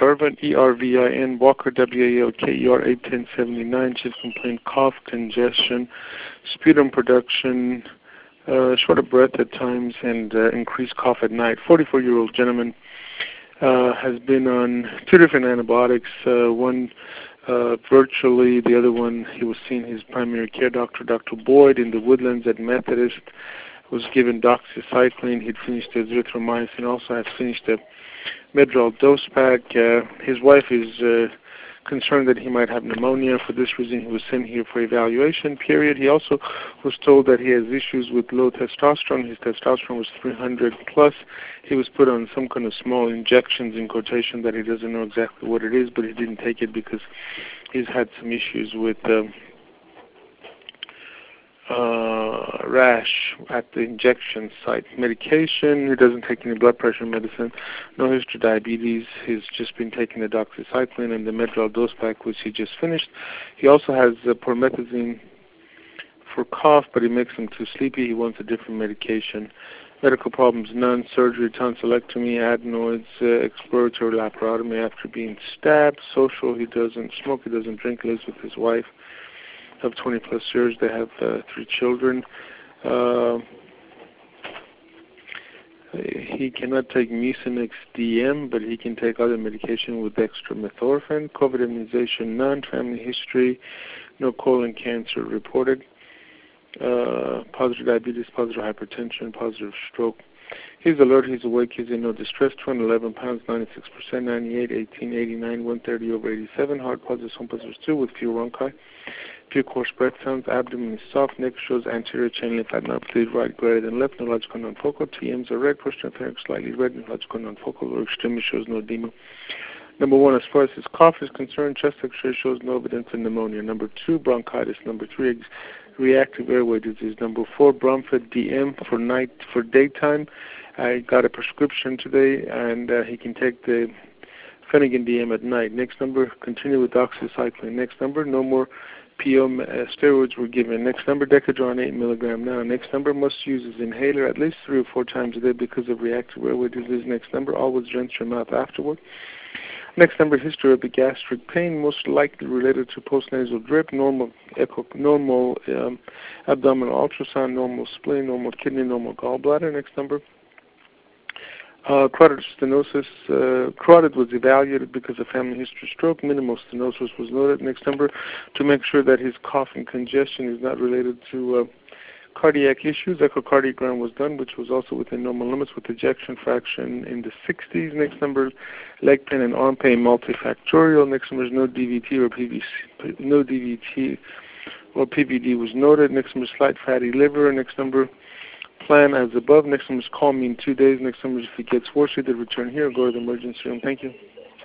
Ervin, E-R-V-I-N, Walker, W-A-L-K-E-R, 81079, chief complaint, cough, congestion, sputum production, short of breath at times, and increased cough at night. 44-year-old gentleman has been on 2 different antibiotics, one virtually, the other one he was seeing his primary care doctor, Dr. Boyd, in the Woodlands at Methodist, was given doxycycline. He'd finished the azithromycin, also had finished the Medrol dose pack. His wife is concerned that he might have pneumonia. For this reason, he was sent here for evaluation period. He also was told that he has issues with low testosterone. His testosterone was 300 plus. He was put on some kind of small injections, in quotation, that he doesn't know exactly what it is, but he didn't take it because he's had some issues with rash at the injection site. Medication, he doesn't take any blood pressure medicine, no history of diabetes. He's just been taking the doxycycline and the Medrol dose pack, which he just finished. He also has promethazine for cough, but it makes him too sleepy. He wants a different medication. Medical problems, none. Surgery, tonsillectomy, adenoids, exploratory laparotomy after being stabbed. Social, he doesn't smoke, he doesn't drink, lives with his wife of 20 plus years. They have 3 children. He cannot take Mucinex DM, but he can take other medication with dextromethorphan. COVID immunization, none. Family history, no colon cancer reported. Positive diabetes, positive hypertension, positive stroke. He's alert, he's awake, he's in no distress. 211 pounds, 96%, 98, 18, 89, 130 over 87. Heart positive, home positive 2 with few bronchi. Few coarse breath sounds. Abdomen is soft. Neck shows anterior chain lymphadenopathy, right greater than left. Neurological non-focal. TMs are red. First pharynx slightly red. Neurological non-focal. Lower extremity shows no edema. Number 1, as far as his cough is concerned, chest X-ray shows no evidence of pneumonia. Number 2, bronchitis. Number 3, reactive airway disease. Number 4, Bromfed DM for daytime. I got a prescription today, and he can take the Phenergan DM at night. Next number, continue with doxycycline. Next number, no more PO steroids were given. Next number, Decadron 8 milligram now. Next number, must use his inhaler at least 3 or 4 times a day because of reactive airway disease. Next number, always rinse your mouth afterward. Next number, history of gastric pain, most likely related to postnasal drip, normal abdominal ultrasound, normal spleen, normal kidney, normal gallbladder. Next number, carotid stenosis. Carotid was evaluated because of family history stroke. Minimal stenosis was noted. Next number, to make sure that his cough and congestion is not related to cardiac issues. Echocardiogram was done, which was also within normal limits with ejection fraction in the 60s. Next number, leg pain and arm pain multifactorial. Next number is no DVT or PVD was noted. Next number, slight fatty liver. Next number, plan as above. Next number is call me in 2 days. Next number is if it gets worse, either return here or go to the emergency room. Thank you.